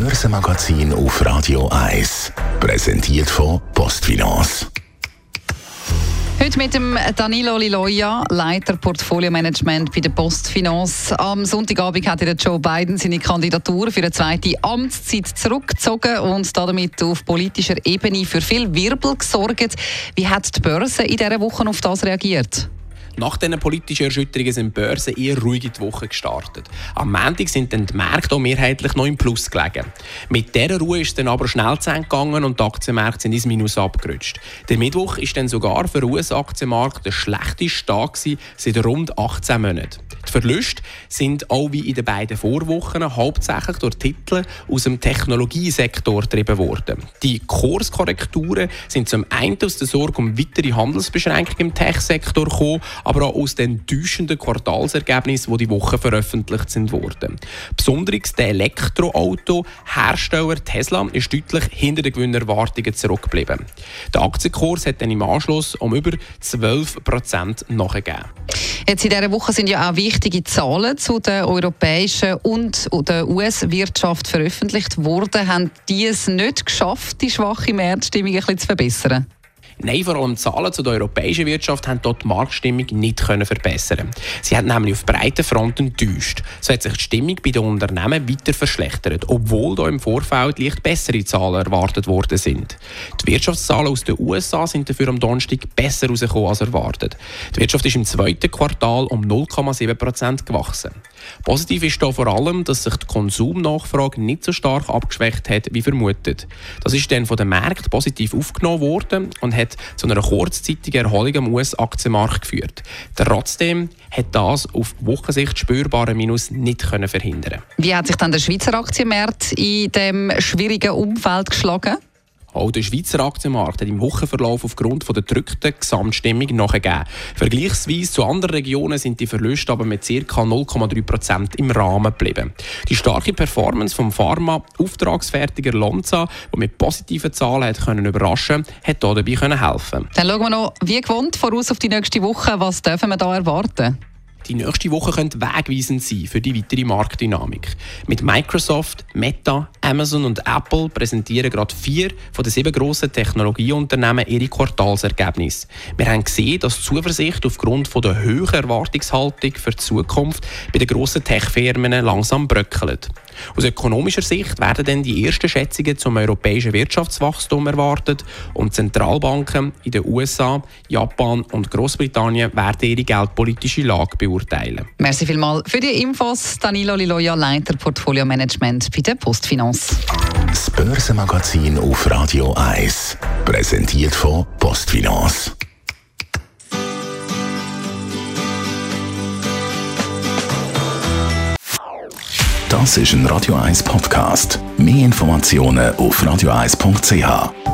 Börsenmagazin auf Radio 1. Präsentiert von PostFinance. Heute mit dem Danilo Liloia, Leiter Portfolio-Management bei der PostFinance. Am Sonntagabend hat Joe Biden seine Kandidatur für eine zweite Amtszeit zurückgezogen und damit auf politischer Ebene für viel Wirbel gesorgt. Wie hat die Börse in dieser Woche auf das reagiert? Nach diesen politischen Erschütterungen sind die Börsen eher ruhig in die Woche gestartet. Am Montag sind dann die Märkte auch mehrheitlich noch im Plus gelegen. Mit dieser Ruhe ist es dann aber schnell zu Ende gegangen und die Aktienmärkte sind ins Minus abgerutscht. Der Mittwoch war dann sogar für den US-Aktienmarkt der schlechteste Tag seit rund 18 Monaten. Die Verluste sind auch wie in den beiden Vorwochen hauptsächlich durch Titel aus dem Technologiesektor getrieben worden. Die Kurskorrekturen sind zum einen aus der Sorge um weitere Handelsbeschränkungen im Tech-Sektor gekommen, aber auch aus den enttäuschenden Quartalsergebnissen, die die Woche veröffentlicht sind worden. Besonders der Elektroauto-Hersteller Tesla ist deutlich hinter den Gewinnerwartungen zurückgeblieben. Der Aktienkurs hat dann im Anschluss um über 12% nachgegeben. Jetzt in dieser Woche sind ja auch wichtige Zahlen zu der europäischen und der US-Wirtschaft veröffentlicht worden. Haben die es nicht geschafft, die schwache Märzstimmung ein bisschen zu verbessern? Nein, vor allem die Zahlen zu der europäischen Wirtschaft haben dort die Marktstimmung nicht verbessern. Sie hat nämlich auf breiter Front enttäuscht. So hat sich die Stimmung bei den Unternehmen weiter verschlechtert, obwohl da im Vorfeld leicht bessere Zahlen erwartet worden sind. Die Wirtschaftszahlen aus den USA sind dafür am Donnerstag besser herausgekommen als erwartet. Die Wirtschaft ist im zweiten Quartal um 0,7% gewachsen. Positiv ist da vor allem, dass sich die Konsumnachfrage nicht so stark abgeschwächt hat wie vermutet. Das ist dann von den Märkten positiv aufgenommen worden und hat zu einer kurzzeitigen Erholung am US-Aktienmarkt geführt. Trotzdem hat das auf Wochensicht spürbare Minus nicht verhindern. Wie hat sich dann der Schweizer Aktienmarkt in diesem schwierigen Umfeld geschlagen? Auch der Schweizer Aktienmarkt hat im Wochenverlauf aufgrund der gedrückten Gesamtstimmung nachgegeben. Vergleichsweise zu anderen Regionen sind die Verluste aber mit ca. 0,3% im Rahmen geblieben. Die starke Performance vom Pharma-Auftragsfertiger Lonza, der mit positiven Zahlen hat überraschen konnte, hat dabei helfen. Dann schauen wir noch, wie gewohnt, voraus auf die nächste Woche. Was dürfen wir da erwarten? Die nächste Woche könnte wegweisend sein für die weitere Marktdynamik. Mit Microsoft, Meta, Amazon und Apple präsentieren gerade 4 von den 7 grossen Technologieunternehmen ihre Quartalsergebnisse. Wir haben gesehen, dass die Zuversicht aufgrund von der hohen Erwartungshaltung für die Zukunft bei den grossen Tech-Firmen langsam bröckelt. Aus ökonomischer Sicht werden dann die ersten Schätzungen zum europäischen Wirtschaftswachstum erwartet und Zentralbanken in den USA, Japan und Großbritannien werden ihre geldpolitische Lage beurteilen. Merci vielmals für die Infos. Danilo Liloia, Leiter Portfolio Management bei der PostFinance. Das Börsenmagazin auf Radio 1. Präsentiert von PostFinance. Das ist ein Radio 1 Podcast. Mehr Informationen auf radio1.ch.